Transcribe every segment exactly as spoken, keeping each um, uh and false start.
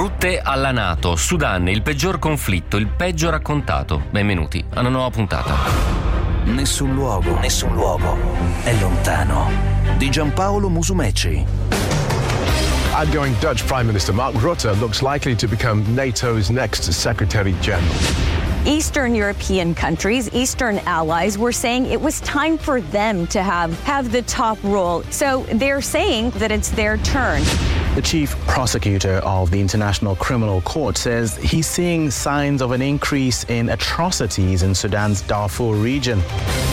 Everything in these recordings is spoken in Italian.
Rutte alla NATO, Sudan, il peggior conflitto, il peggio raccontato. Benvenuti a una nuova puntata. Nessun luogo, nessun luogo è lontano. Di Giampaolo Musumeci. Outgoing Dutch Prime Minister Mark Rutte looks likely to become NATO's next Secretary General. Eastern European countries, Eastern allies, were saying it was time for them to have, have the top role. So they're saying that it's their turn. The chief prosecutor of the International Criminal Court says he's seeing signs of an increase in atrocities in Sudan's Darfur region.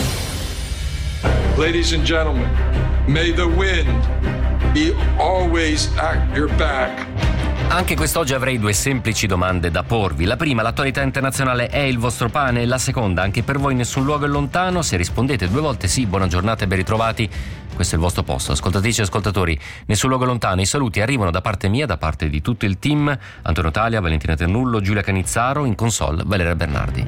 Ladies and gentlemen, may the wind be always at your back. Anche quest'oggi avrei due semplici domande da porvi. La prima, l'attualità internazionale è il vostro pane? La seconda, anche per voi nessun luogo è lontano? Se rispondete due volte sì, buona giornata e ben ritrovati. Questo è il vostro posto. Ascoltatrici e ascoltatori, nessun luogo è lontano. I saluti arrivano da parte mia, da parte di tutto il team. Antonio Talia, Valentina Ternullo, Giulia Canizzaro, in console Valeria Bernardi.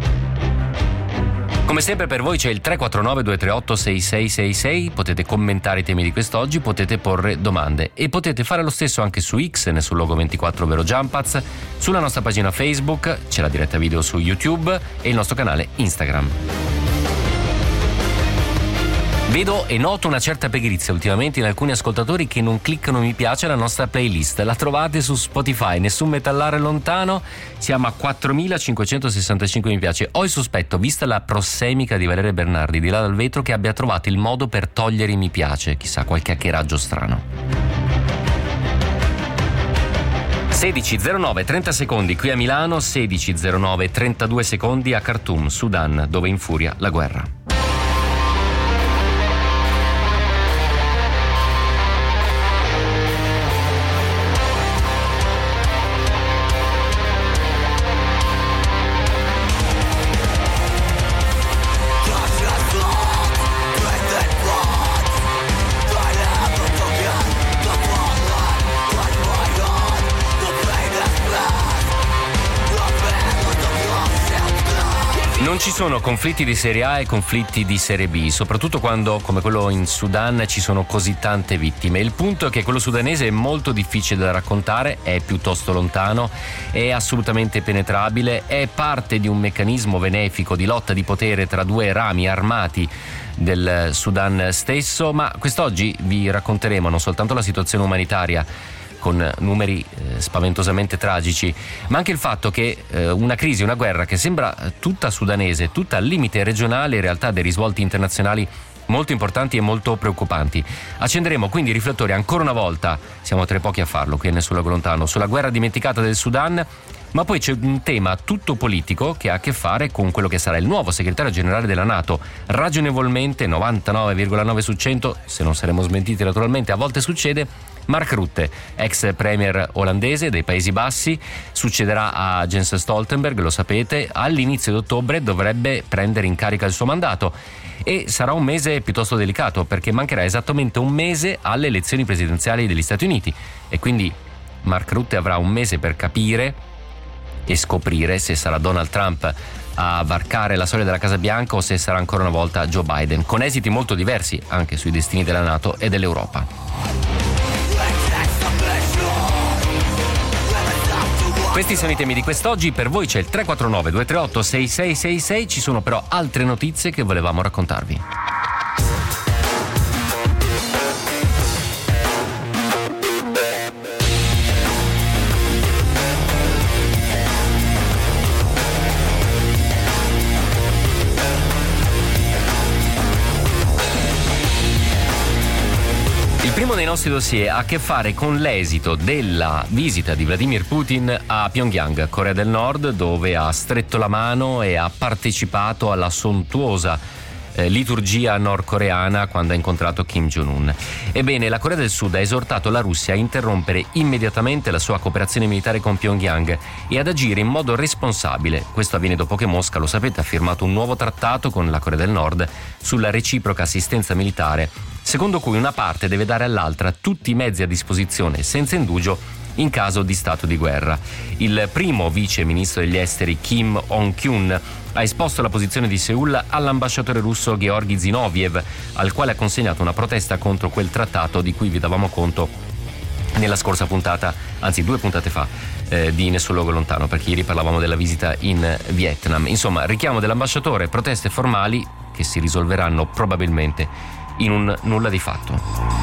Come sempre per voi c'è il tre quattro nove due tre otto sei sei sei sei, potete commentare i temi di quest'oggi, potete porre domande e potete fare lo stesso anche su X, nessun logo ventiquattro ovvero Jumpaz, sulla nostra pagina Facebook, c'è la diretta video su YouTube e il nostro canale Instagram. Vedo e noto una certa pigrizia ultimamente in alcuni ascoltatori che non cliccano mi piace alla nostra playlist. La trovate su Spotify, nessun metallare lontano, siamo a quattromilacinquecentosessantacinque mi piace. Ho il sospetto, vista la prossemica di Valeria Bernardi di là dal vetro, che abbia trovato il modo per togliere i mi piace, chissà, qualche hackeraggio strano. sedici zero nove trenta secondi qui a Milano, sedici zero nove trentadue secondi a Khartoum, Sudan, dove infuria la guerra. Non ci sono conflitti di serie A e conflitti di serie B, soprattutto quando, come quello in Sudan, ci sono così tante vittime. Il punto è che quello sudanese è molto difficile da raccontare, è piuttosto lontano, è assolutamente penetrabile, è parte di un meccanismo benefico di lotta di potere tra due rami armati del Sudan stesso, ma quest'oggi vi racconteremo non soltanto la situazione umanitaria con numeri eh, spaventosamente tragici, ma anche il fatto che eh, una crisi, una guerra che sembra tutta sudanese, tutta al limite regionale, in realtà ha dei risvolti internazionali molto importanti e molto preoccupanti. Accenderemo quindi i riflettori ancora una volta, siamo tra i pochi a farlo qui a Nessun Luogo Lontano, sulla guerra dimenticata del Sudan, ma poi c'è un tema tutto politico che ha a che fare con quello che sarà il nuovo segretario generale della NATO. Ragionevolmente, novantanove virgola nove su cento, se non saremo smentiti naturalmente, a volte succede, Mark Rutte, ex premier olandese dei Paesi Bassi, succederà a Jens Stoltenberg, lo sapete, all'inizio di ottobre dovrebbe prendere in carica il suo mandato e sarà un mese piuttosto delicato perché mancherà esattamente un mese alle elezioni presidenziali degli Stati Uniti e quindi Mark Rutte avrà un mese per capire e scoprire se sarà Donald Trump a varcare la soglia della Casa Bianca o se sarà ancora una volta Joe Biden, con esiti molto diversi anche sui destini della NATO e dell'Europa. Questi sono i temi di quest'oggi, per voi c'è il tre quattro nove due tre otto sei sei sei sei, ci sono però altre notizie che volevamo raccontarvi. Il primo dei nostri dossier ha a che fare con l'esito della visita di Vladimir Putin a Pyongyang, Corea del Nord, dove ha stretto la mano e ha partecipato alla sontuosa eh, liturgia nordcoreana quando ha incontrato Kim Jong-un. Ebbene, la Corea del Sud ha esortato la Russia a interrompere immediatamente la sua cooperazione militare con Pyongyang e ad agire in modo responsabile. Questo avviene dopo che Mosca, lo sapete, ha firmato un nuovo trattato con la Corea del Nord sulla reciproca assistenza militare, secondo cui una parte deve dare all'altra tutti i mezzi a disposizione senza indugio in caso di stato di guerra. Il primo vice ministro degli esteri Kim Hong-kyun ha esposto la posizione di Seul all'ambasciatore russo Georgi Zinoviev, al quale ha consegnato una protesta contro quel trattato di cui vi davamo conto nella scorsa puntata, anzi due puntate fa, eh, di Nessun Luogo Lontano, perché ieri parlavamo della visita in Vietnam. Insomma, richiamo dell'ambasciatore, proteste formali che si risolveranno probabilmente in un nulla di fatto.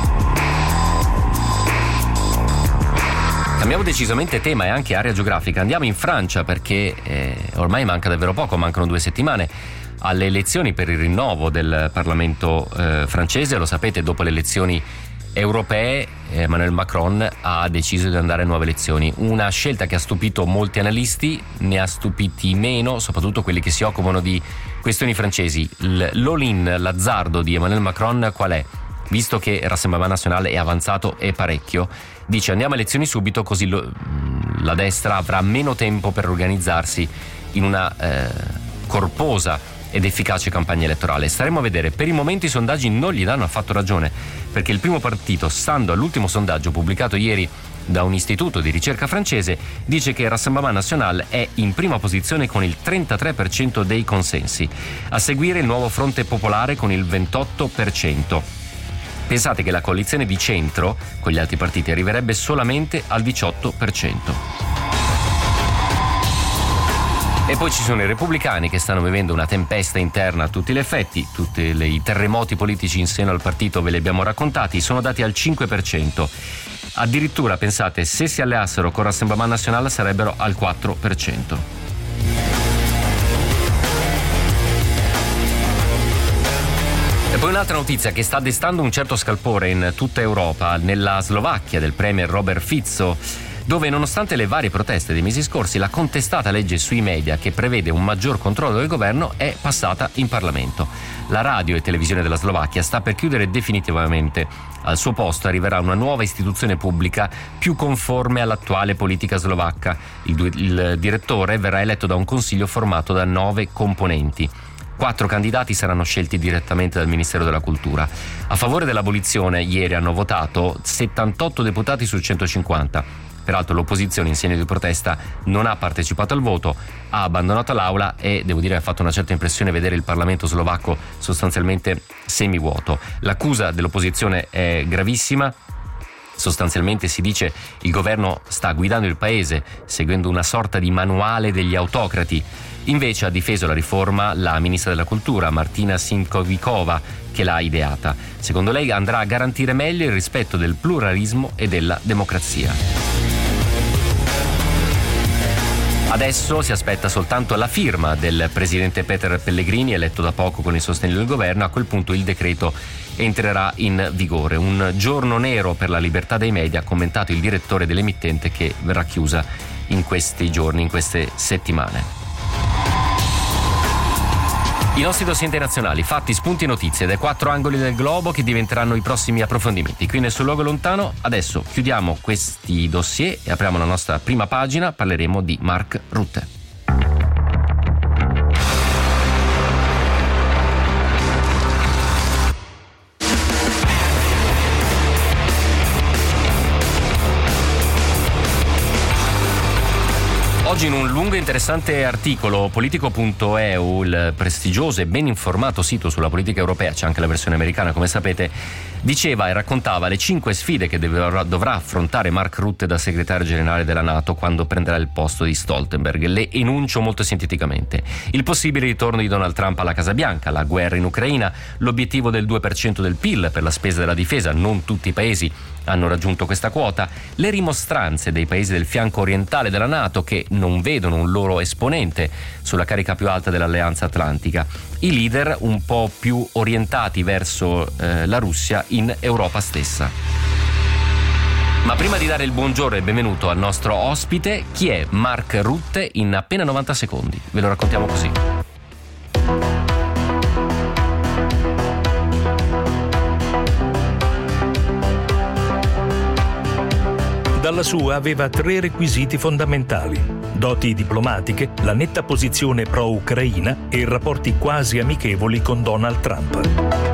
Cambiamo decisamente tema e anche area geografica. Andiamo in Francia perché eh, ormai manca davvero poco, mancano due settimane alle elezioni per il rinnovo del Parlamento eh, francese. Lo sapete, dopo le elezioni europee Emmanuel Macron ha deciso di andare a nuove elezioni, una scelta che ha stupito molti analisti, ne ha stupiti meno soprattutto quelli che si occupano di questioni francesi. L'all-in, l'azzardo di Emmanuel Macron qual è? Visto che Rassemblement National è avanzato e parecchio, dice andiamo a elezioni subito, così lo, la destra avrà meno tempo per organizzarsi in una eh, corposa ed efficace campagna elettorale. Staremo a vedere. Per il momento i sondaggi non gli danno affatto ragione, perché il primo partito, stando all'ultimo sondaggio pubblicato ieri da un istituto di ricerca francese, dice che Rassemblement National è in prima posizione con il trentatré per cento dei consensi, a seguire il Nuovo Fronte Popolare con il ventotto per cento. Pensate che la coalizione di centro con gli altri partiti arriverebbe solamente al diciotto per cento. E poi ci sono i repubblicani che stanno vivendo una tempesta interna a tutti gli effetti, tutti i terremoti politici in seno al partito ve li abbiamo raccontati, sono dati al cinque per cento. Addirittura, pensate, se si alleassero con Rassemblement National sarebbero al quattro per cento. E poi un'altra notizia che sta destando un certo scalpore in tutta Europa, nella Slovacchia del premier Robert Fico, dove nonostante le varie proteste dei mesi scorsi la contestata legge sui media che prevede un maggior controllo del governo è passata in Parlamento. La radio e televisione della Slovacchia sta per chiudere definitivamente. Al suo posto arriverà una nuova istituzione pubblica più conforme all'attuale politica slovacca. Il, il direttore verrà eletto da un consiglio formato da nove componenti. Quattro candidati saranno scelti direttamente dal Ministero della Cultura. A favore dell'abolizione ieri hanno votato settantotto deputati su centocinquanta. Peraltro l'opposizione in segno di protesta non ha partecipato al voto, ha abbandonato l'aula e devo dire ha fatto una certa impressione vedere il Parlamento slovacco sostanzialmente semivuoto. L'accusa dell'opposizione è gravissima. Sostanzialmente si dice il governo sta guidando il paese seguendo una sorta di manuale degli autocrati. Invece ha difeso la riforma la ministra della Cultura Martina Sinkovikova, che l'ha ideata. Secondo lei andrà a garantire meglio il rispetto del pluralismo e della democrazia. Adesso si aspetta soltanto la firma del presidente Peter Pellegrini, eletto da poco con il sostegno del governo. A quel punto il decreto entrerà in vigore. Un giorno nero per la libertà dei media, ha commentato il direttore dell'emittente, che verrà chiusa in questi giorni, in queste settimane. I nostri dossier internazionali, fatti, spunti e notizie dai quattro angoli del globo che diventeranno i prossimi approfondimenti. Qui nel Sul Luogo Lontano adesso chiudiamo questi dossier e apriamo la nostra prima pagina, parleremo di Mark Rutte. Oggi in un lungo e interessante articolo politico punto e u, il prestigioso e ben informato sito sulla politica europea, c'è anche la versione americana come sapete, diceva e raccontava le cinque sfide che dovrà, dovrà affrontare Mark Rutte da segretario generale della NATO quando prenderà il posto di Stoltenberg. Le enuncio molto sinteticamente: il possibile ritorno di Donald Trump alla Casa Bianca, la guerra in Ucraina, l'obiettivo del due per cento del P I L per la spesa della difesa, non tutti i paesi hanno raggiunto questa quota, le rimostranze dei paesi del fianco orientale della NATO che non vedono un loro esponente sulla carica più alta dell'Alleanza Atlantica, i leader un po' più orientati verso eh, la Russia in Europa stessa. Ma prima di dare il buongiorno e il benvenuto al nostro ospite, chi è Mark Rutte in appena novanta secondi? Ve lo raccontiamo così. Dalla sua aveva tre requisiti fondamentali: doti diplomatiche, la netta posizione pro-ucraina e rapporti quasi amichevoli con Donald Trump.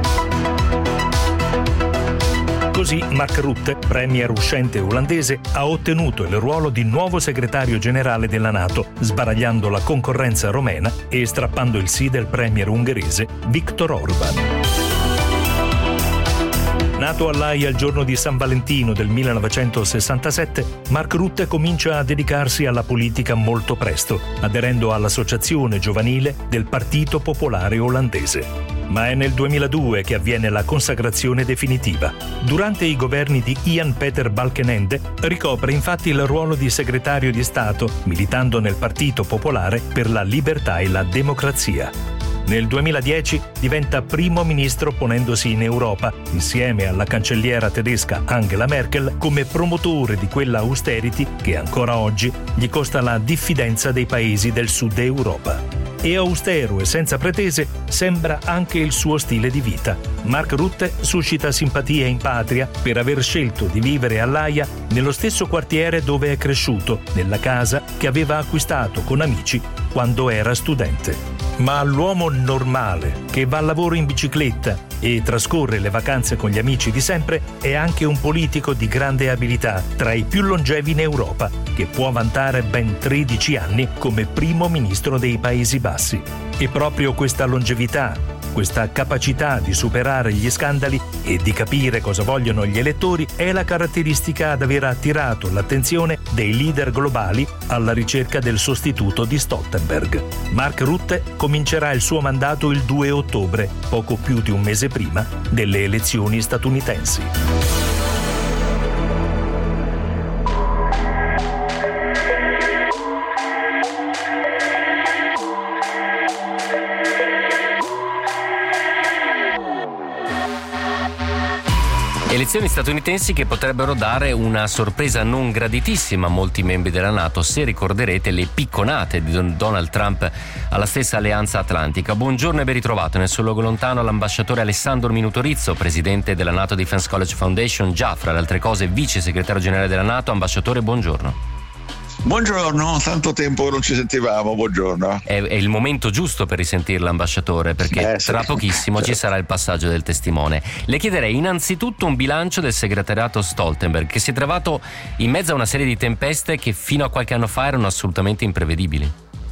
Così Mark Rutte, premier uscente olandese, ha ottenuto il ruolo di nuovo segretario generale della NATO, sbaragliando la concorrenza romena e strappando il sì del premier ungherese Viktor Orban. Nato all'Aia il giorno di San Valentino del millenovecentosessantasette, Mark Rutte comincia a dedicarsi alla politica molto presto, aderendo all'associazione giovanile del Partito Popolare Olandese. Ma è nel duemiladue che avviene la consacrazione definitiva. Durante i governi di Ian Peter Balkenende ricopre infatti il ruolo di segretario di Stato, militando nel Partito Popolare per la Libertà e la Democrazia. Nel duemiladieci diventa primo ministro ponendosi in Europa, insieme alla cancelliera tedesca Angela Merkel, come promotore di quella austerity che ancora oggi gli costa la diffidenza dei paesi del sud Europa. E austero e senza pretese sembra anche il suo stile di vita. Mark Rutte suscita simpatie in patria per aver scelto di vivere all'Aia nello stesso quartiere dove è cresciuto, nella casa che aveva acquistato con amici quando era studente. Ma l'uomo normale, che va al lavoro in bicicletta e trascorre le vacanze con gli amici di sempre, è anche un politico di grande abilità, tra i più longevi in Europa, che può vantare ben tredici anni come primo ministro dei Paesi Bassi. E proprio questa longevità, questa capacità di superare gli scandali e di capire cosa vogliono gli elettori è la caratteristica ad aver attirato l'attenzione dei leader globali alla ricerca del sostituto di Stoltenberg. Mark Rutte comincerà il suo mandato il due ottobre, poco più di un mese prima delle elezioni statunitensi. Elezioni statunitensi che potrebbero dare una sorpresa non graditissima a molti membri della NATO, se ricorderete le picconate di Donald Trump alla stessa Alleanza Atlantica. Buongiorno e ben ritrovato nel suo luogo lontano l'ambasciatore Alessandro Minutorizzo, presidente della NATO Defense College Foundation, già fra le altre cose vice segretario generale della NATO. Ambasciatore, buongiorno. Buongiorno, tanto tempo che non ci sentivamo, buongiorno. È, è il momento giusto per risentirla, ambasciatore, perché eh, sì. tra pochissimo ci sarà il passaggio del testimone. Le chiederei innanzitutto un bilancio del segretariato Stoltenberg, che si è trovato in mezzo a una serie di tempeste che fino a qualche anno fa erano assolutamente imprevedibili.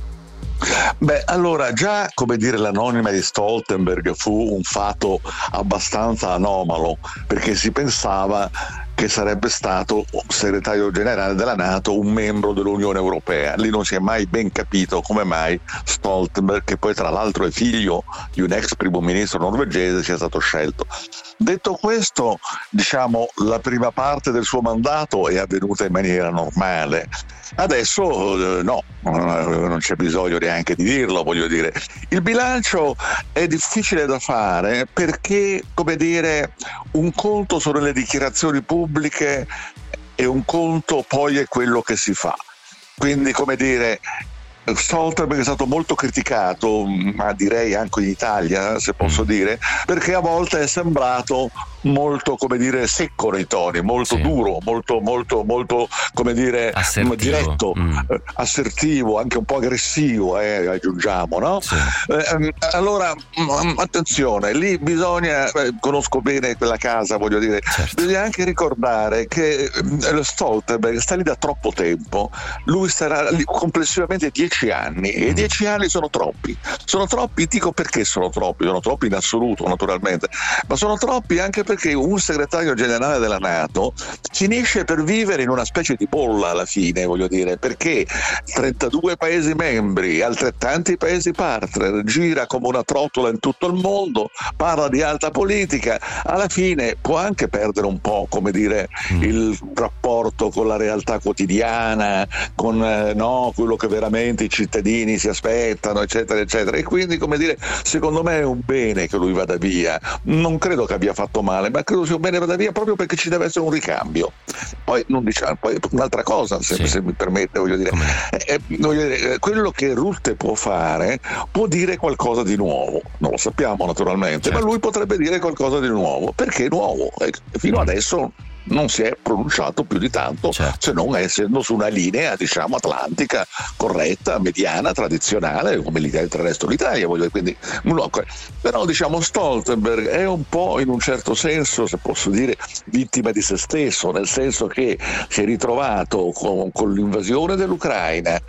Beh, allora già, come dire, l'anonima di Stoltenberg fu un fatto abbastanza anomalo, perché si pensava che sarebbe stato segretario generale della NATO un membro dell'Unione Europea. Lì non si è mai ben capito come mai Stoltenberg, che poi tra l'altro è figlio di un ex primo ministro norvegese, sia stato scelto. Detto questo, diciamo, la prima parte del suo mandato è avvenuta in maniera normale. Adesso eh, no, non c'è bisogno neanche di dirlo, voglio dire. Il bilancio è difficile da fare perché, come dire, un conto sono le dichiarazioni pubbliche e un conto poi è quello che si fa. Quindi, come dire, Stoltenberg è stato molto criticato, ma direi anche in Italia, se posso dire, perché a volte è sembrato molto, come dire, secco nei toni, molto sì. duro, molto, molto, molto, come dire, assertivo. diretto, mm. assertivo, anche un po' aggressivo, eh, aggiungiamo, no? Sì. Eh, allora, attenzione, lì bisogna, eh, conosco bene quella casa, voglio dire, certo. bisogna anche ricordare che eh, Stoltenberg sta lì da troppo tempo, lui starà lì complessivamente dieci anni, e dieci anni sono troppi, sono troppi, dico perché sono troppi, sono troppi in assoluto naturalmente, ma sono troppi anche perché che un segretario generale della NATO finisce per vivere in una specie di bolla alla fine, voglio dire, perché trentadue paesi membri, altrettanti paesi partner, gira come una trottola in tutto il mondo, parla di alta politica, alla fine può anche perdere un po', come dire, il rapporto con la realtà quotidiana, con eh, no, quello che veramente i cittadini si aspettano, eccetera, eccetera. E quindi, come dire, secondo me è un bene che lui vada via. Non credo che abbia fatto male, ma credo sia un bene vada via proprio perché ci deve essere un ricambio. Poi non diciamo, poi un'altra cosa, se, sì. se mi permette, voglio dire, eh, voglio dire, quello che Rutte può fare, può dire qualcosa di nuovo, non lo sappiamo naturalmente, certo. ma lui potrebbe dire qualcosa di nuovo, perché è nuovo, e fino adesso non si è pronunciato più di tanto, certo. se non essendo su una linea, diciamo, atlantica, corretta, mediana, tradizionale, come il resto d'Italia, voglio dire, quindi, no, però diciamo Stoltenberg è un po', in un certo senso, se posso dire, vittima di se stesso, nel senso che si è ritrovato con, con l'invasione dell'Ucraina,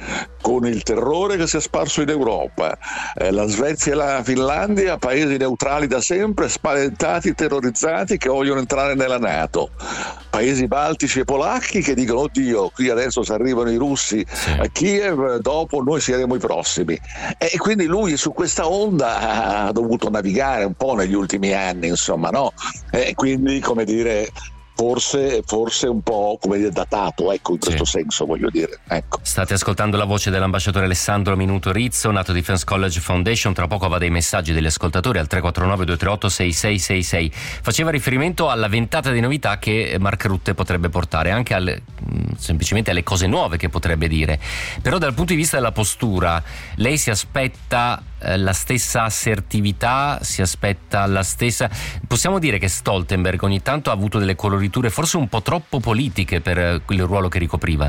con il terrore che si è sparso in Europa, eh, la Svezia e la Finlandia, paesi neutrali da sempre, spaventati, terrorizzati, che vogliono entrare nella NATO, paesi baltici e polacchi che dicono oddio, qui adesso se arrivano i russi a Kiev, dopo noi saremo i prossimi, e quindi lui su questa onda ha dovuto navigare un po' negli ultimi anni, insomma, no? E quindi, come dire, Forse, forse un po' come dire datato, ecco, in questo sì. senso voglio dire. Ecco. State ascoltando la voce dell'ambasciatore Alessandro Minuto Rizzo, NATO Defense College Foundation. Tra poco va dei messaggi degli ascoltatori al tre quattro nove due tre otto sei sei sei sei. Faceva riferimento alla ventata di novità che Mark Rutte potrebbe portare, anche alle, semplicemente alle cose nuove che potrebbe dire. Però dal punto di vista della postura, lei si aspetta la stessa assertività, si aspetta la stessa, possiamo dire che Stoltenberg ogni tanto ha avuto delle coloriture forse un po' troppo politiche per il ruolo che ricopriva?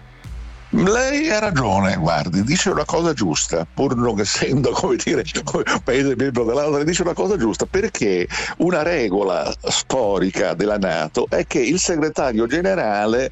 Lei ha ragione, guardi, dice una cosa giusta, pur non essendo, come dire, un paese membro dell'altro, dice una cosa giusta, perché una regola storica della NATO è che il segretario generale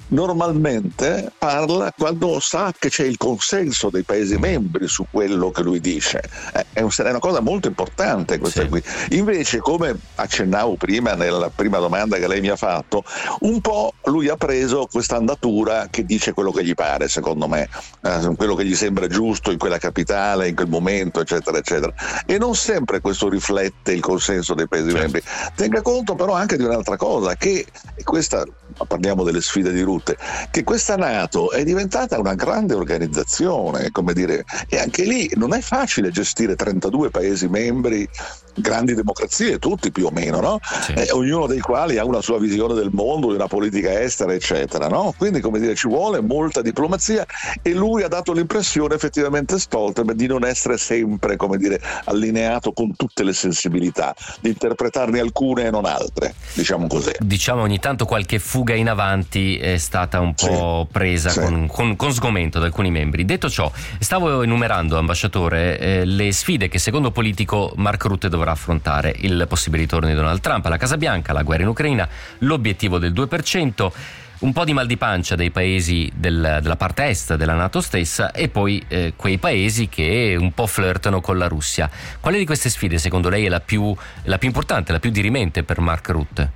normalmente parla quando sa che c'è il consenso dei paesi membri su quello che lui dice. È una cosa molto importante questa sì. qui. Invece, come accennavo prima nella prima domanda che lei mi ha fatto, un po' lui ha preso questa andatura che dice quello che gli pare, secondo me, eh, quello che gli sembra giusto in quella capitale, in quel momento, eccetera, eccetera. E non sempre questo riflette il consenso dei paesi certo. membri. Tenga conto però anche di un'altra cosa, che questa, parliamo delle sfide di Rutte, che questa NATO è diventata una grande organizzazione, come dire, e anche lì non è facile gestire trentadue paesi membri, grandi democrazie, tutti più o meno, no? Sì. Eh, ognuno dei quali ha una sua visione del mondo, di una politica estera, eccetera, no? Quindi, come dire, ci vuole molta diplomazia, e lui ha dato l'impressione, effettivamente, Stoltenberg, di non essere sempre, come dire, allineato con tutte le sensibilità, di interpretarne alcune e non altre, diciamo così. Diciamo ogni tanto qualche fuga in avanti è stata un po' sì. presa sì. Con, con, con sgomento da alcuni membri. Detto ciò, stavo enumerando, ambasciatore, eh, le sfide che secondo politico Mark Rutte dovrà affrontare: il possibile ritorno di Donald Trump alla Casa Bianca, la guerra in Ucraina, l'obiettivo del due per cento, un po' di mal di pancia dei paesi del, della parte est della NATO stessa, e poi eh, quei paesi che un po' flirtano con la Russia. Quale di queste sfide secondo lei è la più, la più importante, la più dirimente per Mark Rutte?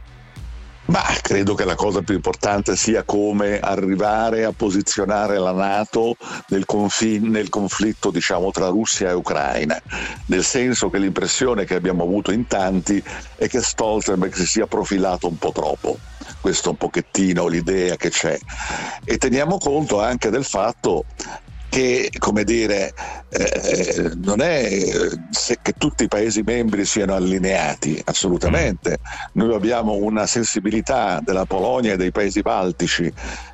Ma credo che la cosa più importante sia come arrivare a posizionare la NATO nel, confin- nel conflitto, diciamo, tra Russia e Ucraina, nel senso che l'impressione che abbiamo avuto in tanti è che Stoltenberg si sia profilato un po' troppo. Questo un pochettino l'idea che c'è, e teniamo conto anche del fatto che, come dire, eh, non è se che tutti i paesi membri siano allineati, assolutamente. Noi abbiamo una sensibilità della Polonia e dei paesi baltici,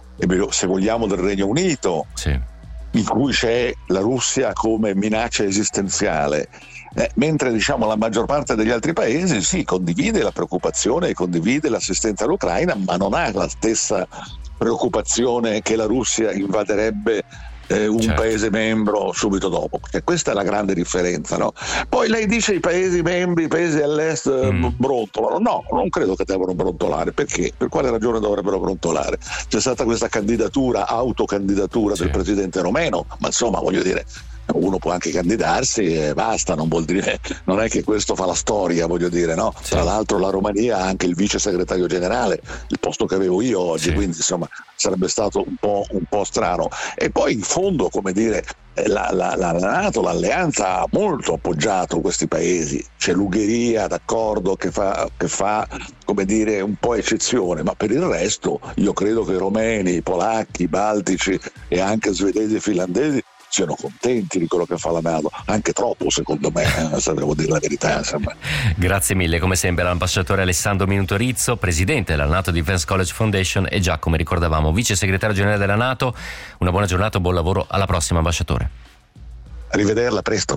e se vogliamo del Regno Unito, sì. in cui c'è la Russia come minaccia esistenziale, eh, mentre diciamo la maggior parte degli altri paesi sì, condivide la preoccupazione e condivide l'assistenza all'Ucraina, ma non ha la stessa preoccupazione che la Russia invaderebbe Eh, un certo. paese membro subito dopo, perché questa è la grande differenza, no? Poi lei dice i paesi membri, i paesi all'est mm. brontolano. No, non credo che devono brontolare. Perché? Per quale ragione dovrebbero brontolare? C'è stata questa candidatura, autocandidatura sì. del presidente romeno, ma insomma, voglio dire, uno può anche candidarsi e basta, non vuol dire, non è che questo fa la storia, voglio dire, no? Sì. Tra l'altro la Romania ha anche il vice segretario generale, il posto che avevo io oggi, sì. quindi insomma sarebbe stato un po', un po' strano. E poi in fondo, come dire, la, la, la NATO, l'alleanza ha molto appoggiato questi paesi. C'è l'Ungheria, d'accordo, che fa, che fa come dire un po' eccezione, ma per il resto io credo che i romeni, i polacchi, i baltici e anche svedesi e finlandesi siano contenti di quello che fa la NATO, anche troppo secondo me, eh, se devo dire la verità. Insomma. Grazie mille, come sempre l'ambasciatore Alessandro Minuto Rizzo, presidente della NATO Defense College Foundation e già, come ricordavamo, vice segretario generale della NATO. Una buona giornata, buon lavoro, alla prossima, ambasciatore. Arrivederla, presto.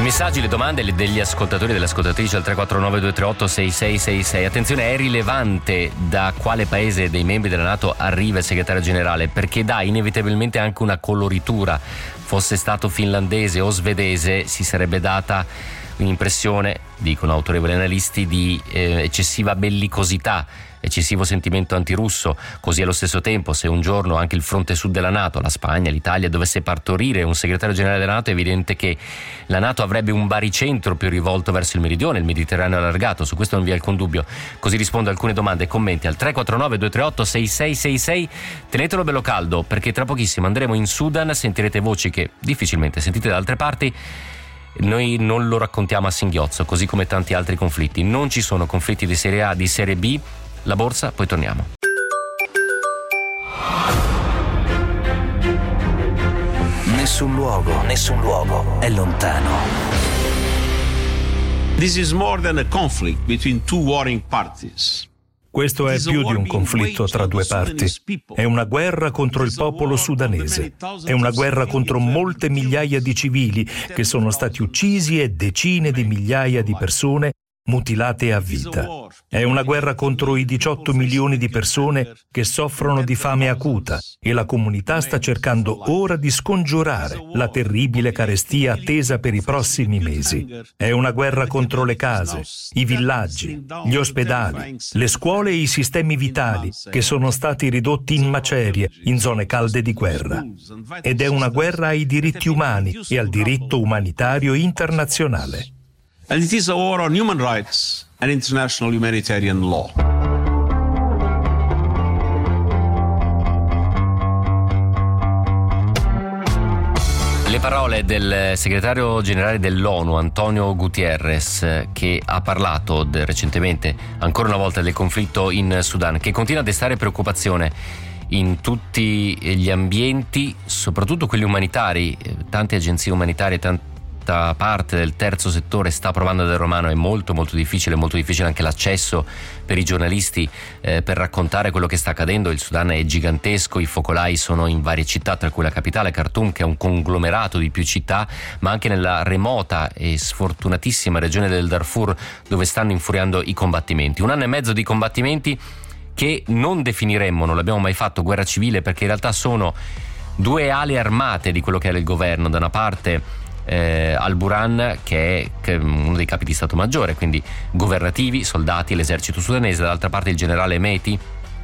I messaggi, le domande degli ascoltatori e delle ascoltatrici al tre quattro nove due tre otto sei sei sei sei. Attenzione, è rilevante da quale paese dei membri della NATO arriva il segretario generale, perché dà inevitabilmente anche una coloritura. Fosse stato finlandese o svedese, si sarebbe data un'impressione, dicono autorevoli analisti, di eh, eccessiva bellicosità, eccessivo sentimento antirusso. Così allo stesso tempo, se un giorno anche il fronte sud della NATO, la Spagna, l'Italia, dovesse partorire un segretario generale della NATO, è evidente che la NATO avrebbe un baricentro più rivolto verso il meridione, il Mediterraneo allargato. Su questo non vi è alcun dubbio. Così rispondo a alcune domande e commenti al tre quattro nove due tre otto sei sei sei sei. Tenetelo bello caldo, perché tra pochissimo andremo in Sudan, sentirete voci che difficilmente sentite da altre parti. Noi non lo raccontiamo a singhiozzo, così come tanti altri conflitti. Non ci sono conflitti di serie A, di serie B. La borsa, poi torniamo. Nessun luogo, nessun luogo è lontano. This is more than a conflict between two warring parties. Questo è più di un conflitto tra due parti. È una guerra contro il popolo sudanese. È una guerra contro molte migliaia di civili che sono stati uccisi e decine di migliaia di persone mutilate a vita. È una guerra contro i diciotto milioni di persone che soffrono di fame acuta e la comunità sta cercando ora di scongiurare la terribile carestia attesa per i prossimi mesi. È una guerra contro le case, i villaggi, gli ospedali, le scuole e i sistemi vitali che sono stati ridotti in macerie in zone calde di guerra. Ed è una guerra ai diritti umani e al diritto umanitario internazionale. And it is a war on human rights and international humanitarian law. Le parole del segretario generale dell'ONU, Antonio Guterres, che ha parlato de- recentemente, ancora una volta, del conflitto in Sudan, che continua a destare preoccupazione in tutti gli ambienti, soprattutto quelli umanitari. Tante agenzie umanitarie, tante parte del terzo settore sta provando ad avere mano. È molto molto difficile, molto difficile anche l'accesso per i giornalisti eh, per raccontare quello che sta accadendo. Il Sudan è gigantesco, i focolai sono in varie città, tra cui la capitale Khartoum, che è un conglomerato di più città, ma anche nella remota e sfortunatissima regione del Darfur, dove stanno infuriando i combattimenti. Un anno e mezzo di combattimenti che non definiremmo, non l'abbiamo mai fatto, guerra civile, perché in realtà sono due ali armate di quello che era il governo. Da una parte Eh, Al-Burhan, che è, che è uno dei capi di Stato Maggiore, quindi governativi, soldati, l'esercito sudanese; dall'altra parte il generale Hemeti,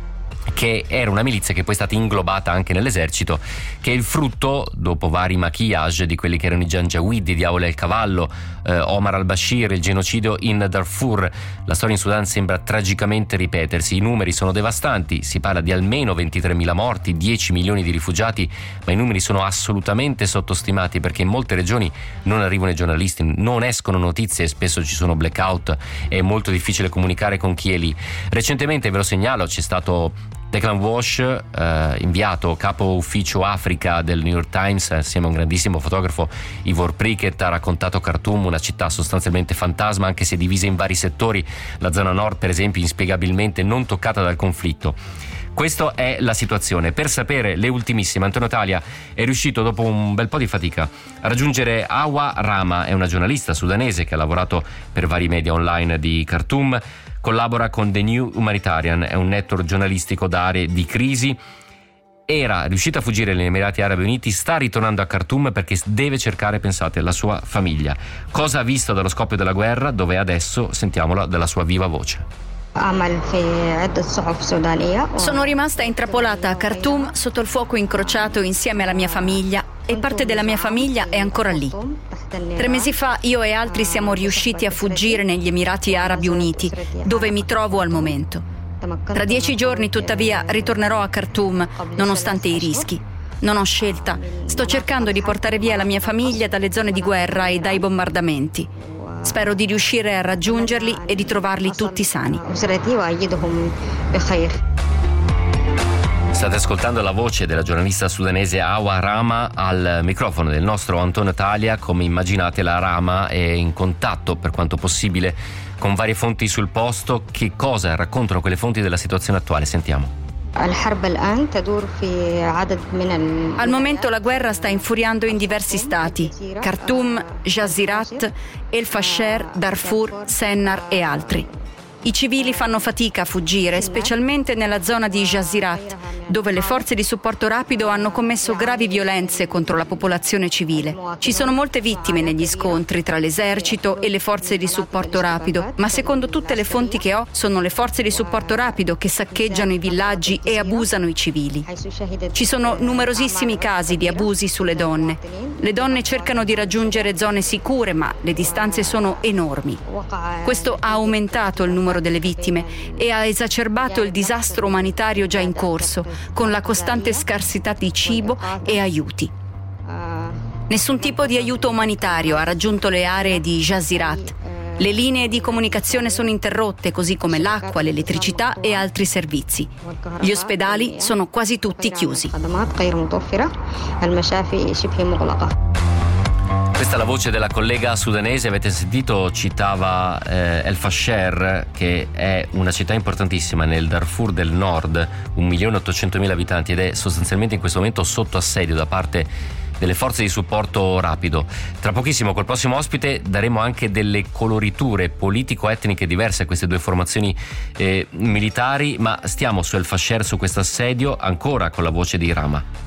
che era una milizia che poi è stata inglobata anche nell'esercito, che è il frutto, dopo vari maquillage, di quelli che erano i Janjaweed, i diavoli al cavallo, eh, Omar al-Bashir, il genocidio in Darfur. La storia in Sudan sembra tragicamente ripetersi. I numeri sono devastanti, si parla di almeno ventitremila morti, dieci milioni di rifugiati, ma i numeri sono assolutamente sottostimati, perché in molte regioni non arrivano i giornalisti, non escono notizie, spesso ci sono blackout, è molto difficile comunicare con chi è lì. Recentemente, ve lo segnalo, c'è stato Declan Walsh, eh, inviato capo ufficio Africa del New York Times, assieme a un grandissimo fotografo, Ivor Prickett, ha raccontato Khartoum, una città sostanzialmente fantasma, anche se divisa in vari settori. La zona nord, per esempio, inspiegabilmente non toccata dal conflitto. Questa è la situazione. Per sapere le ultimissime, Antonio Talia è riuscito, dopo un bel po' di fatica, a raggiungere Hawa Rama. È una giornalista sudanese che ha lavorato per vari media online di Khartoum. Collabora con The New Humanitarian, è un network giornalistico da aree di crisi. Era riuscita a fuggire negli Emirati Arabi Uniti, sta ritornando a Khartoum perché deve cercare, pensate, la sua famiglia. Cosa ha visto dallo scoppio della guerra? Dove è adesso? Sentiamola dalla sua viva voce. Sono rimasta intrappolata a Khartoum sotto il fuoco incrociato insieme alla mia famiglia, e parte della mia famiglia è ancora lì. Tre mesi fa io e altri siamo riusciti a fuggire negli Emirati Arabi Uniti, dove mi trovo al momento. Tra dieci giorni, tuttavia, ritornerò a Khartoum, nonostante i rischi. Non ho scelta. Sto cercando di portare via la mia famiglia dalle zone di guerra e dai bombardamenti. Spero di riuscire a raggiungerli e di trovarli tutti sani. State ascoltando la voce della giornalista sudanese Hawa Rama al microfono del nostro Antonio Talia. Come immaginate, la Rama è in contatto, per quanto possibile, con varie fonti sul posto. Che cosa raccontano quelle fonti della situazione attuale? Sentiamo. Al momento la guerra sta infuriando in diversi stati: Khartoum, Jazirat, El Fasher, Darfur, Sennar e altri. I civili fanno fatica a fuggire, specialmente nella zona di Jazirat, dove le forze di supporto rapido hanno commesso gravi violenze contro la popolazione civile. Ci sono molte vittime negli scontri tra l'esercito e le forze di supporto rapido, ma secondo tutte le fonti che ho sono le forze di supporto rapido che saccheggiano i villaggi e abusano i civili. Ci sono numerosissimi casi di abusi sulle donne. Le donne cercano di raggiungere zone sicure, ma le distanze sono enormi. Questo ha aumentato il numero delle vittime e ha esacerbato il disastro umanitario già in corso, con la costante scarsità di cibo e aiuti. Nessun tipo di aiuto umanitario ha raggiunto le aree di Jazirat. Le linee di comunicazione sono interrotte, così come l'acqua, l'elettricità e altri servizi. Gli ospedali sono quasi tutti chiusi. Questa è la voce della collega sudanese, avete sentito, citava eh, El Fasher, che è una città importantissima nel Darfur del Nord, un milione e ottocentomila abitanti, ed è sostanzialmente in questo momento sotto assedio da parte delle forze di supporto rapido. Tra pochissimo col prossimo ospite daremo anche delle coloriture politico-etniche diverse a queste due formazioni eh, militari, ma stiamo su El Fasher, su questo assedio, ancora con la voce di Rama.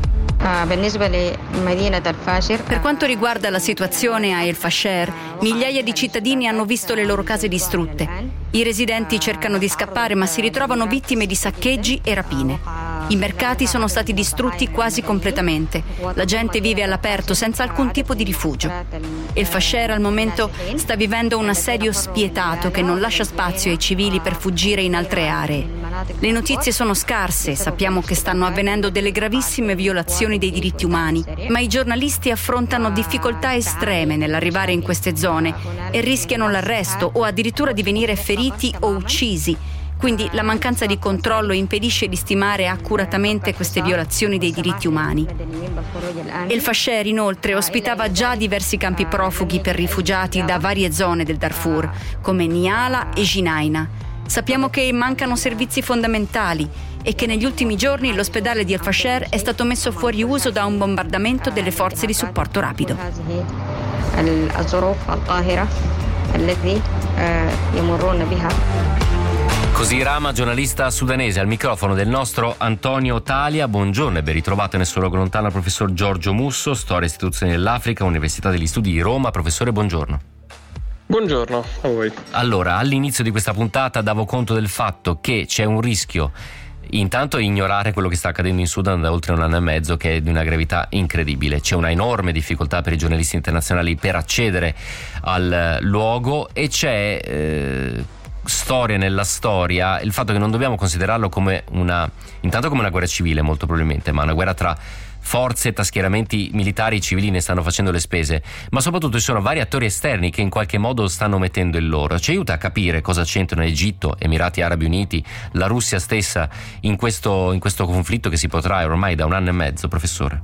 Per quanto riguarda la situazione a El Fasher, migliaia di cittadini hanno visto le loro case distrutte. I residenti cercano di scappare, ma si ritrovano vittime di saccheggi e rapine. I mercati sono stati distrutti quasi completamente. La gente vive all'aperto senza alcun tipo di rifugio. El Fasher al momento sta vivendo un assedio spietato che non lascia spazio ai civili per fuggire in altre aree. Le notizie sono scarse, sappiamo che stanno avvenendo delle gravissime violazioni dei diritti umani, ma i giornalisti affrontano difficoltà estreme nell'arrivare in queste zone e rischiano l'arresto o addirittura di venire feriti o uccisi. Quindi la mancanza di controllo impedisce di stimare accuratamente queste violazioni dei diritti umani. El Fasher inoltre ospitava già diversi campi profughi per rifugiati da varie zone del Darfur, come Niala e Jinaina. Sappiamo che mancano servizi fondamentali e che negli ultimi giorni l'ospedale di El Fasher è stato messo fuori uso da un bombardamento delle forze di supporto rapido. Così Rama, giornalista sudanese, al microfono del nostro Antonio Talia. Buongiorno e ben ritrovato nel suo luogo lontano al professor Giorgio Musso, Storia e Istituzioni dell'Africa, Università degli Studi di Roma. Professore, buongiorno. Buongiorno a voi. Allora, all'inizio di questa puntata davo conto del fatto che c'è un rischio, intanto, ignorare quello che sta accadendo in Sudan da oltre un anno e mezzo, che è di una gravità incredibile. C'è una enorme difficoltà per i giornalisti internazionali per accedere al luogo e c'è eh, storia nella storia il fatto che non dobbiamo considerarlo come una, intanto come una guerra civile molto probabilmente, ma una guerra tra forze, tra schieramenti militari. I civili ne stanno facendo le spese, ma soprattutto ci sono vari attori esterni che in qualche modo stanno mettendo il loro. Ci aiuta a capire cosa c'entrano Egitto, Emirati Arabi Uniti, la Russia stessa in questo, in questo conflitto che si protrae ormai da un anno e mezzo, professore?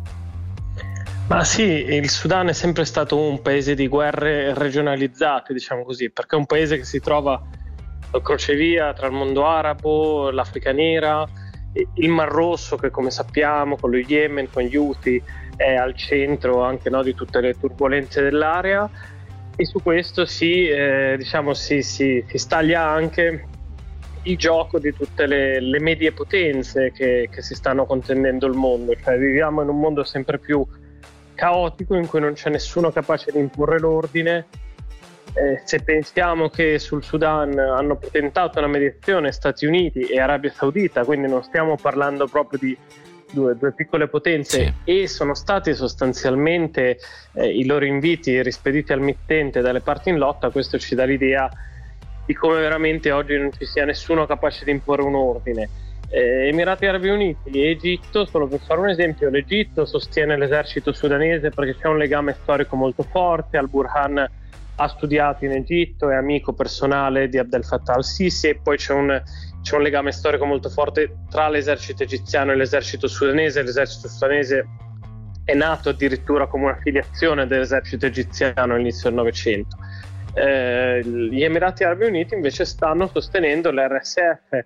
Ma sì, il Sudan è sempre stato un paese di guerre regionalizzate, diciamo così, perché è un paese che si trova al crocevia tra il mondo arabo, l'Africa nera, il Mar Rosso, che come sappiamo con lo Yemen, con gli Houthi, è al centro anche, no, di tutte le turbolenze dell'area, e su questo si, eh, diciamo, si, si, si staglia anche il gioco di tutte le, le medie potenze che, che si stanno contendendo il mondo. Cioè viviamo in un mondo sempre più caotico in cui non c'è nessuno capace di imporre l'ordine. Eh, se pensiamo che sul Sudan hanno tentato una mediazione Stati Uniti e Arabia Saudita, quindi non stiamo parlando proprio di due, due piccole potenze, sì, e sono stati sostanzialmente eh, i loro inviti rispediti al mittente dalle parti in lotta, questo ci dà l'idea di come veramente oggi non ci sia nessuno capace di imporre un ordine. eh, Emirati Arabi Uniti e Egitto, solo per fare un esempio, l'Egitto sostiene l'esercito sudanese perché c'è un legame storico molto forte. Al-Burhan ha studiato in Egitto, è amico personale di Abdel Fattah al-Sisi, e poi c'è un, c'è un legame storico molto forte tra l'esercito egiziano e l'esercito sudanese. L'esercito sudanese è nato addirittura come una filiazione dell'esercito egiziano all'inizio del Novecento. Eh, gli Emirati Arabi Uniti invece stanno sostenendo l'R S F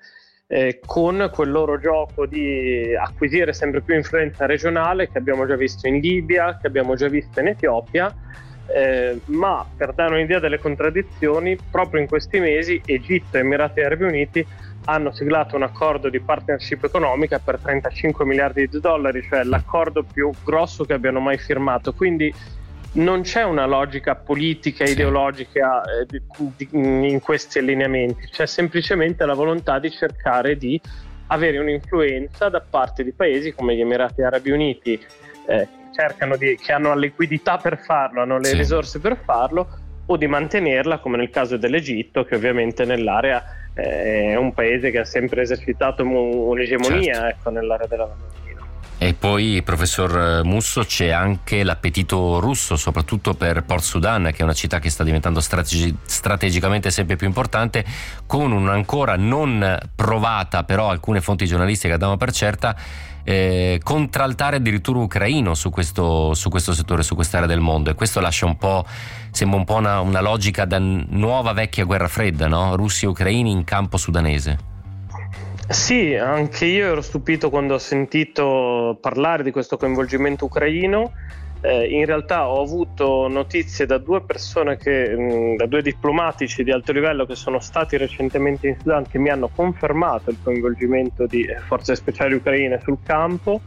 eh, con quel loro gioco di acquisire sempre più influenza regionale che abbiamo già visto in Libia, che abbiamo già visto in Etiopia. Eh, ma per dare un'idea delle contraddizioni, proprio in questi mesi Egitto e Emirati Arabi Uniti hanno siglato un accordo di partnership economica per trentacinque miliardi di dollari, cioè l'accordo più grosso che abbiano mai firmato. Quindi non c'è una logica politica e ideologica eh, di, di, in questi allineamenti, c'è semplicemente la volontà di cercare di avere un'influenza da parte di paesi come gli Emirati Arabi Uniti, eh, cercano di, che hanno la liquidità per farlo, hanno le sì. risorse per farlo, o di mantenerla, come nel caso dell'Egitto, che ovviamente nell'area eh, è un paese che ha sempre esercitato un'egemonia certo. ecco, nell'area della Mediterranea. E poi, professor Musso, c'è anche l'appetito russo, soprattutto per Port Sudan, che è una città che sta diventando strategi- strategicamente sempre più importante, con un'ancora non provata, però alcune fonti giornalistiche la danno per certa, Eh, contraltare addirittura ucraino su questo, su questo settore, su quest'area del mondo, e questo lascia un po', sembra un po' una, una logica da nuova vecchia guerra fredda, no? Russi e ucraini in campo sudanese. Sì, anche io ero stupito quando ho sentito parlare di questo coinvolgimento ucraino. Eh, in realtà ho avuto notizie da due persone che, mh, da due diplomatici di alto livello che sono stati recentemente in Sudan, che mi hanno confermato il coinvolgimento di forze speciali ucraine sul campo.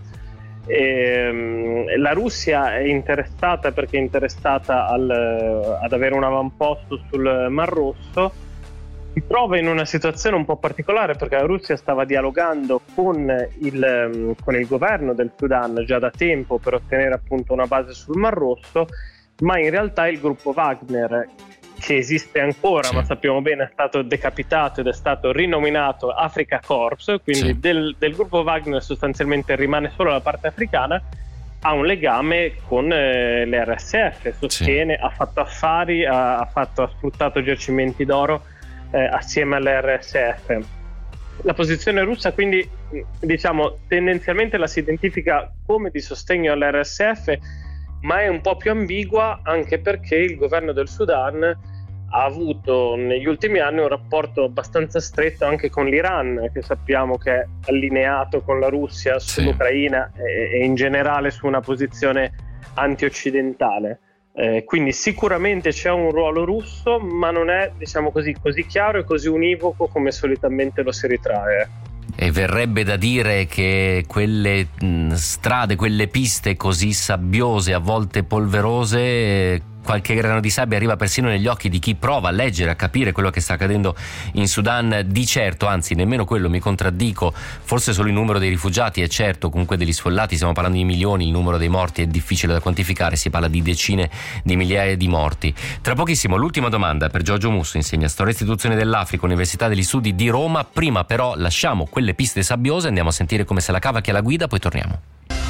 E, mh, la Russia è interessata perché è interessata al, ad avere un avamposto sul Mar Rosso. Si trova in una situazione un po' particolare perché la Russia stava dialogando con il, con il governo del Sudan già da tempo per ottenere appunto una base sul Mar Rosso, ma in realtà il gruppo Wagner, che esiste ancora sì. ma sappiamo bene è stato decapitato ed è stato rinominato Africa Corps, quindi sì. del, del gruppo Wagner sostanzialmente rimane solo la parte africana, ha un legame con eh, l'R S F, sostiene, sì. ha fatto affari, ha, ha, fatto, ha sfruttato giacimenti d'oro Eh, assieme all'R S F. La posizione russa quindi diciamo tendenzialmente la si identifica come di sostegno all'R S F, ma è un po' più ambigua anche perché il governo del Sudan ha avuto negli ultimi anni un rapporto abbastanza stretto anche con l'Iran, che sappiamo che è allineato con la Russia sull'Ucraina sì. e, e in generale su una posizione anti-occidentale. Eh, quindi sicuramente c'è un ruolo russo, ma non è, diciamo così, così chiaro e così univoco come solitamente lo si ritrae. E verrebbe da dire che quelle mh, strade, quelle piste così sabbiose, a volte polverose, eh, qualche grano di sabbia arriva persino negli occhi di chi prova a leggere, a capire quello che sta accadendo in Sudan. Di certo, anzi nemmeno quello, mi contraddico, forse solo il numero dei rifugiati è certo, comunque degli sfollati stiamo parlando di milioni, il numero dei morti è difficile da quantificare, si parla di decine di migliaia di morti. Tra pochissimo l'ultima domanda per Giorgio Musso, insegna storia e istituzioni dell'Africa, Università degli Studi di Roma. Prima però lasciamo quelle piste sabbiose, andiamo a sentire come se la cava chi è la guida, poi torniamo.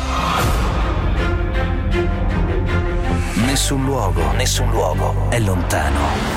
Nessun luogo, nessun luogo è lontano.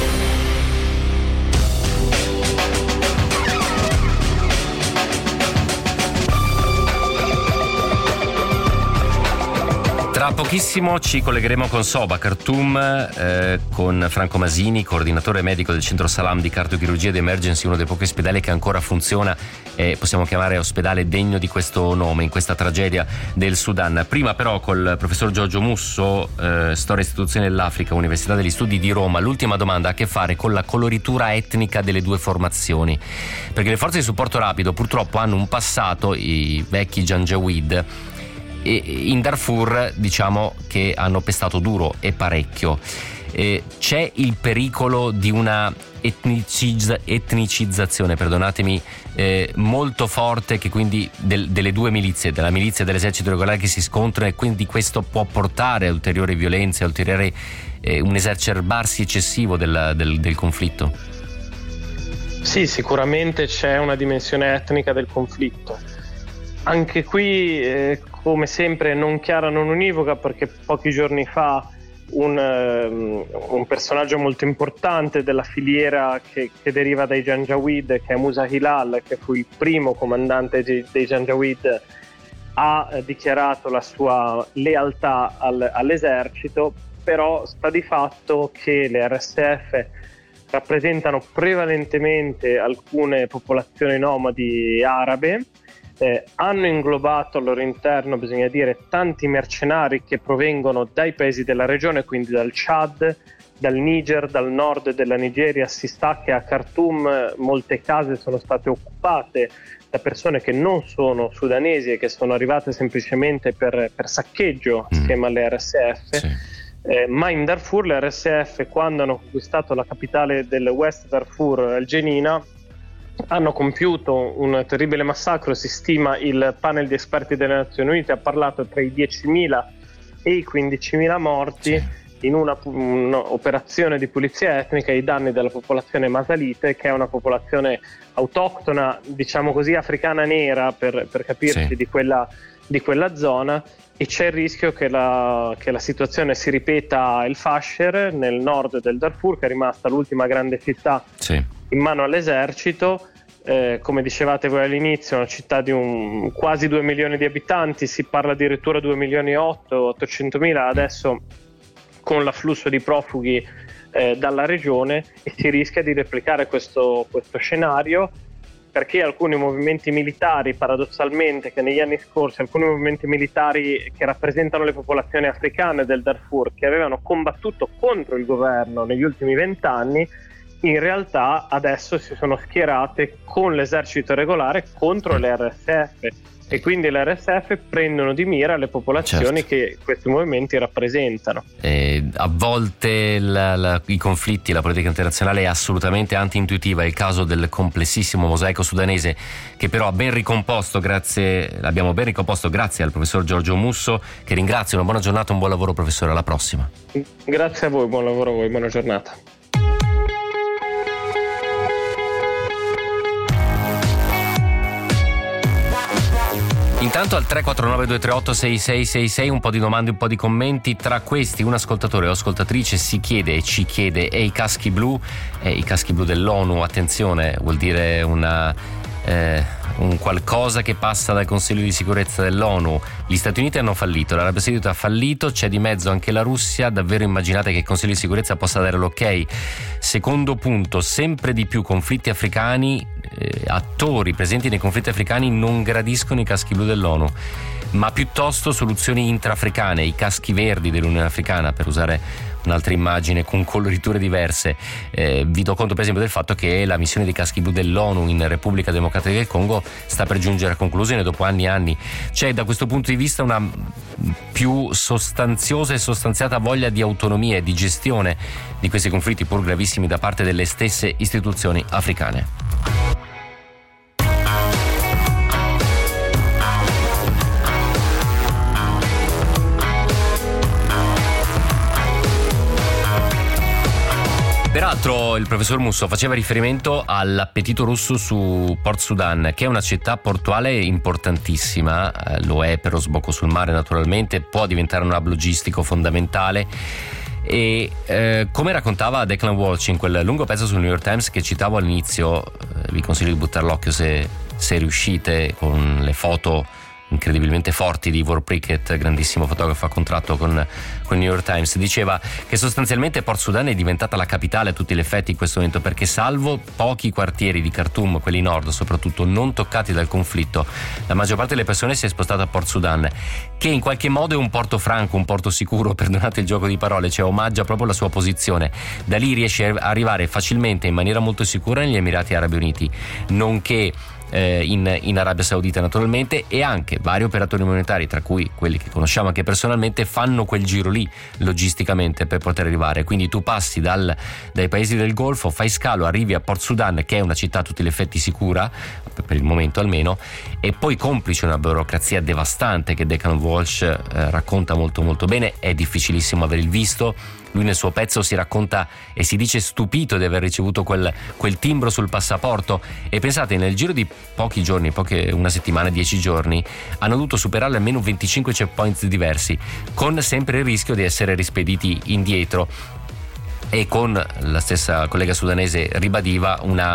Tra pochissimo ci collegheremo con Soba, Khartoum, eh, con Franco Masini, coordinatore medico del centro Salam di cardiochirurgia ed emergency, uno dei pochi ospedali che ancora funziona e possiamo chiamare ospedale degno di questo nome in questa tragedia del Sudan. Prima però col professor Giorgio Musso, eh, storia e istituzioni dell'Africa, Università degli Studi di Roma, l'ultima domanda ha a che fare con la coloritura etnica delle due formazioni, perché le forze di supporto rapido purtroppo hanno un passato, i vecchi Janjaweed, in Darfur diciamo che hanno pestato duro e parecchio. Eh, c'è il pericolo di una etnicizza, etnicizzazione, perdonatemi, eh, molto forte, che quindi del, delle due milizie, della milizia e dell'esercito regolare che si scontrano, e quindi questo può portare a ulteriori violenze, a ulteriore eh, un esacerbarsi eccessivo del, del, del conflitto? Sì, sicuramente c'è una dimensione etnica del conflitto. Anche qui, eh, come sempre, non chiara, non univoca, perché pochi giorni fa un, um, un personaggio molto importante della filiera che, che deriva dai Janjaweed, che è Musa Hilal, che fu il primo comandante dei, dei Janjaweed, ha eh, dichiarato la sua lealtà al, all'esercito, però sta di fatto che le R S F rappresentano prevalentemente alcune popolazioni nomadi arabe. Eh, hanno inglobato al loro interno, bisogna dire, tanti mercenari che provengono dai paesi della regione, quindi dal Chad, dal Niger, dal nord della Nigeria. Si sa che a Khartoum molte case sono state occupate da persone che non sono sudanesi e che sono arrivate semplicemente per, per saccheggio assieme mm. alle R S F. Sì. Eh, ma in Darfur le R S F, quando hanno conquistato la capitale del West Darfur, Al Genina, hanno compiuto un terribile massacro. Si stima, il panel di esperti delle Nazioni Unite ha parlato tra i diecimila e i quindicimila morti in una, un'operazione di pulizia etnica ai danni della popolazione masalite, che è una popolazione autoctona, diciamo così, africana nera, per, per capirci, sì. di, quella, di quella zona. E c'è il rischio che la, che la situazione si ripeta a El Fasher, nel nord del Darfur, che è rimasta l'ultima grande città sì. in mano all'esercito. Eh, come dicevate voi all'inizio, una città di un, quasi due milioni di abitanti, si parla addirittura due milioni e ottocentomila adesso con l'afflusso di profughi eh, dalla regione, e si rischia di replicare questo, questo scenario, perché alcuni movimenti militari, paradossalmente, che negli anni scorsi, alcuni movimenti militari che rappresentano le popolazioni africane del Darfur, che avevano combattuto contro il governo negli ultimi vent'anni, in realtà adesso si sono schierate con l'esercito regolare contro le R S F, e quindi le R S F prendono di mira le popolazioni certo. che questi movimenti rappresentano. Eh, a volte la, la, i conflitti, la politica internazionale è assolutamente anti-intuitiva. È il caso del complessissimo mosaico sudanese, che però ha ben ricomposto grazie, l'abbiamo ben ricomposto grazie al professor Giorgio Musso, che ringrazio. Una buona giornata, un buon lavoro professore, alla prossima. Grazie a voi, buon lavoro a voi, buona giornata. Intanto al tre quattro nove due tre otto sei sei sei sei un po' di domande, un po' di commenti. Tra questi un ascoltatore o ascoltatrice si chiede e ci chiede: e i caschi blu? E i caschi blu dell'ONU, attenzione, vuol dire una eh, un qualcosa che passa dal Consiglio di sicurezza dell'ONU. Gli Stati Uniti hanno fallito, l'Arabia Saudita ha fallito, c'è di mezzo anche la Russia. Davvero immaginate che il Consiglio di sicurezza possa dare l'ok? Secondo punto, sempre di più conflitti africani, eh, attori presenti nei conflitti africani non gradiscono i caschi blu dell'ONU, ma piuttosto soluzioni intraafricane, i caschi verdi dell'Unione Africana, per usare un'altra immagine con coloriture diverse. Eh, vi do conto per esempio del fatto che la missione dei caschi blu dell'ONU in Repubblica Democratica del Congo sta per giungere a conclusione dopo anni e anni. C'è da questo punto di vista una più sostanziosa e sostanziata voglia di autonomia e di gestione di questi conflitti pur gravissimi da parte delle stesse istituzioni africane. Peraltro il professor Musso faceva riferimento all'appetito russo su Port Sudan, che è una città portuale importantissima, eh, lo è per lo sbocco sul mare naturalmente, può diventare un hub logistico fondamentale. E eh, come raccontava Declan Walsh in quel lungo pezzo sul New York Times che citavo all'inizio, eh, vi consiglio di buttare l'occhio se, se riuscite, con le foto incredibilmente forti di Ivor Prickett, grandissimo fotografo a contratto con, con il New York Times, diceva che sostanzialmente Port Sudan è diventata la capitale a tutti gli effetti in questo momento, perché salvo pochi quartieri di Khartoum, quelli nord soprattutto, non toccati dal conflitto, la maggior parte delle persone si è spostata a Port Sudan, che in qualche modo è un porto franco, un porto sicuro, perdonate il gioco di parole, cioè omaggia proprio la sua posizione. Da lì riesce a arrivare facilmente in maniera molto sicura negli Emirati Arabi Uniti, nonché In, in Arabia Saudita naturalmente, e anche vari operatori monetari, tra cui quelli che conosciamo anche personalmente, fanno quel giro lì logisticamente per poter arrivare. Quindi tu passi dal, dai paesi del Golfo, fai scalo, arrivi a Port Sudan, che è una città a tutti gli effetti sicura, per il momento almeno, e poi complice una burocrazia devastante che Declan Walsh eh, racconta molto molto bene. È difficilissimo avere il visto. Lui nel suo pezzo si racconta e si dice stupito di aver ricevuto quel, quel timbro sul passaporto, e pensate, nel giro di pochi giorni, poche, una settimana, dieci giorni, hanno dovuto superare almeno venticinque checkpoints diversi, con sempre il rischio di essere rispediti indietro, e con la stessa collega sudanese ribadiva una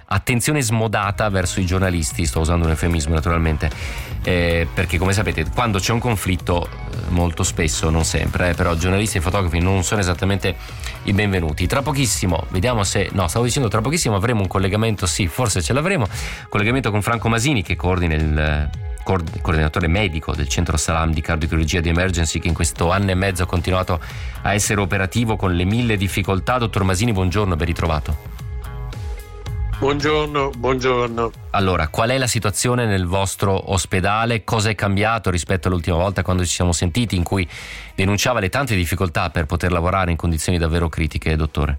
attenzione smodata verso i giornalisti, sto usando un eufemismo naturalmente, eh, perché come sapete quando c'è un conflitto, molto spesso, non sempre, eh, però giornalisti e fotografi non sono esattamente i benvenuti. Tra pochissimo, vediamo se, no stavo dicendo tra pochissimo avremo un collegamento, sì forse ce l'avremo, collegamento con Franco Masini che coordina il coordinatore medico del Centro Salam di Cardiochirurgia di Emergency, che in questo anno e mezzo ha continuato a essere operativo con le mille difficoltà. Dottor Masini, buongiorno, ben ritrovato. Buongiorno, buongiorno. Allora, qual è la situazione nel vostro ospedale? Cosa è cambiato rispetto all'ultima volta quando ci siamo sentiti, in cui denunciava le tante difficoltà per poter lavorare in condizioni davvero critiche, dottore?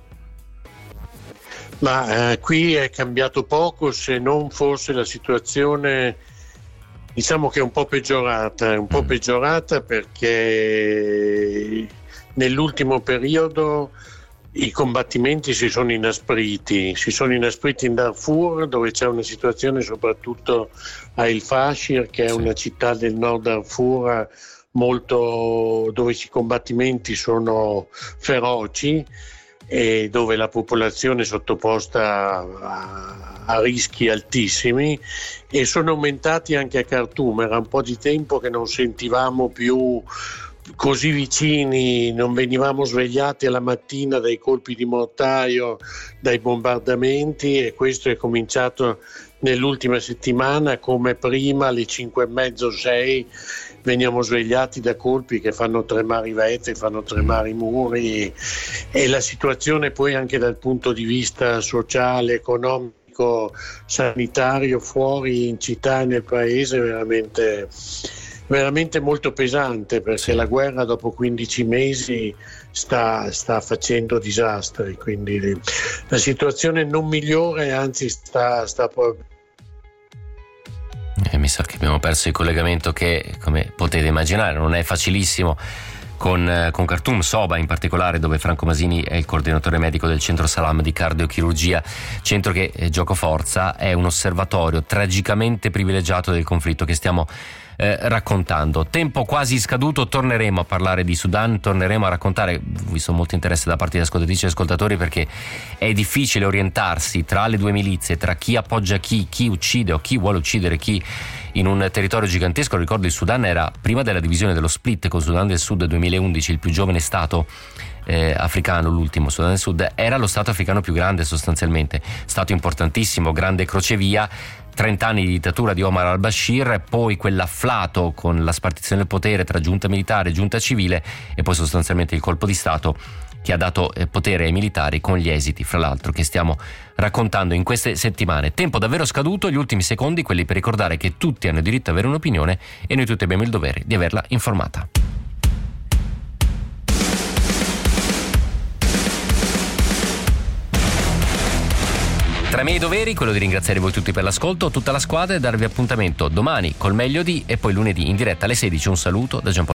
Ma eh, qui è cambiato poco, se non forse la situazione, diciamo che è un po' peggiorata, un po' mm. peggiorata perché nell'ultimo periodo i combattimenti si sono inaspriti, si sono inaspriti in Darfur, dove c'è una situazione soprattutto a El Fasher, che è una città del nord Darfur molto, dove i combattimenti sono feroci e dove la popolazione è sottoposta a, a rischi altissimi, e sono aumentati anche a Khartoum. Era un po' di tempo che non sentivamo più così vicini, non venivamo svegliati alla mattina dai colpi di mortaio, dai bombardamenti, e questo è cominciato nell'ultima settimana. Come prima alle cinque e mezzo, sei veniamo svegliati da colpi che fanno tremare i vetri, fanno tremare i muri, e la situazione poi anche dal punto di vista sociale, economico, sanitario fuori in città e nel paese è veramente veramente molto pesante, perché sì. La guerra dopo quindici mesi sta, sta facendo disastri, quindi la situazione non migliore, anzi sta, sta proprio. Eh, mi sa che abbiamo perso il collegamento, che come potete immaginare non è facilissimo con, con Khartoum, Soba in particolare, dove Franco Masini è il coordinatore medico del Centro Salam di Cardiochirurgia, centro che, eh, gioco forza, è un osservatorio tragicamente privilegiato del conflitto che stiamo Eh, raccontando. Tempo quasi scaduto, torneremo a parlare di Sudan, torneremo a raccontare, ho visto molto interesse da parte di ascoltatrici e ascoltatori, perché è difficile orientarsi tra le due milizie, tra chi appoggia chi, chi uccide o chi vuole uccidere chi in un territorio gigantesco. Ricordo il Sudan era, prima della divisione dello split con Sudan del Sud duemilaundici, il più giovane stato Eh, africano, l'ultimo Sudan del Sud, era lo stato africano più grande sostanzialmente, stato importantissimo, grande crocevia, trenta anni di dittatura di Omar al-Bashir, poi quell'afflato con la spartizione del potere tra giunta militare e giunta civile, e poi sostanzialmente il colpo di Stato che ha dato eh, potere ai militari, con gli esiti fra l'altro che stiamo raccontando in queste settimane. Tempo davvero scaduto, gli ultimi secondi quelli per ricordare che tutti hanno diritto ad avere un'opinione e noi tutti abbiamo il dovere di averla informata. Tra i miei doveri, quello di ringraziare voi tutti per l'ascolto, tutta la squadra, e darvi appuntamento domani col meglio di, e poi lunedì in diretta alle sedici. Un saluto da Giampaolo